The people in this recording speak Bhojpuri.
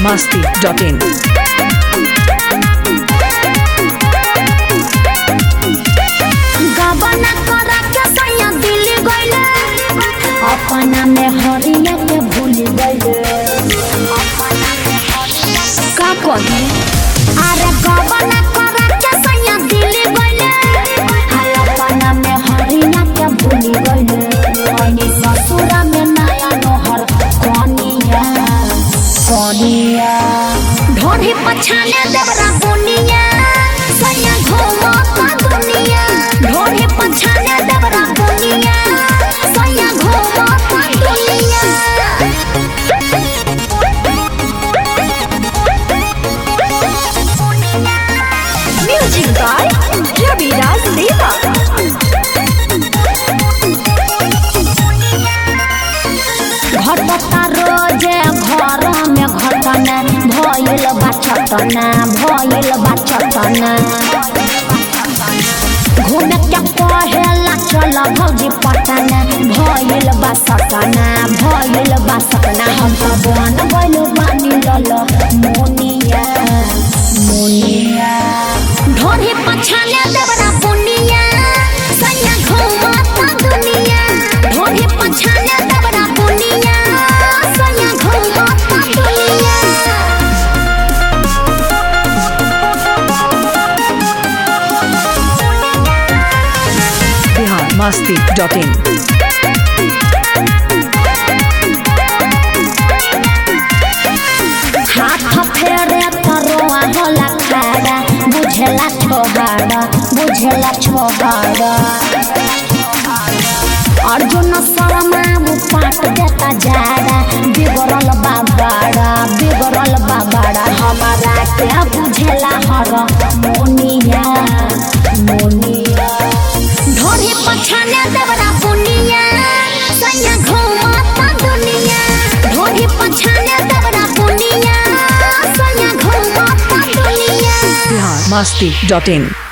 biharmasti.in. गबना करा के सैया दिल्ली गइले अपना में हरिया के भूल गइले का कही अरे गबना करा के सैया दिल्ली गइले अपना में हरिया के भूल गइले अनि ससुरा में नया नोहर कनिया ढोरी पछाने देवरा बुनिया सैया घूमता दुनिया ढोरी पछाने देवरा बुनिया सैया घूमता दुनिया म्यूजिक बाय रविराज देवा घटता रोजे घर में घटना भइल बा चटना घूमे के कहेला चल भौजी पटना भइल बा सटना हम तो बन गइल बानी लल मोनिया ढोरी पछाने देवरा बुनिया सैया घूमता दुनिया ढोरी पछाने देवरा बुनिया सैया घूमता दुनिया biharmasti.in. हाथ फेरे तरोआ होला खाड़ा बुझेला छोहाड़ा अर्जुन शर्मा पाट देता जाड़ा बिगड़ल बाबाड़ा हमारा के बुझेला हर मोनिया ढोरी पछाने देवरा बुनिया सैया घूमता दुनिया ढोरी पछाने देवरा बुनिया सैया घूमता दुनिया biharmasti.in.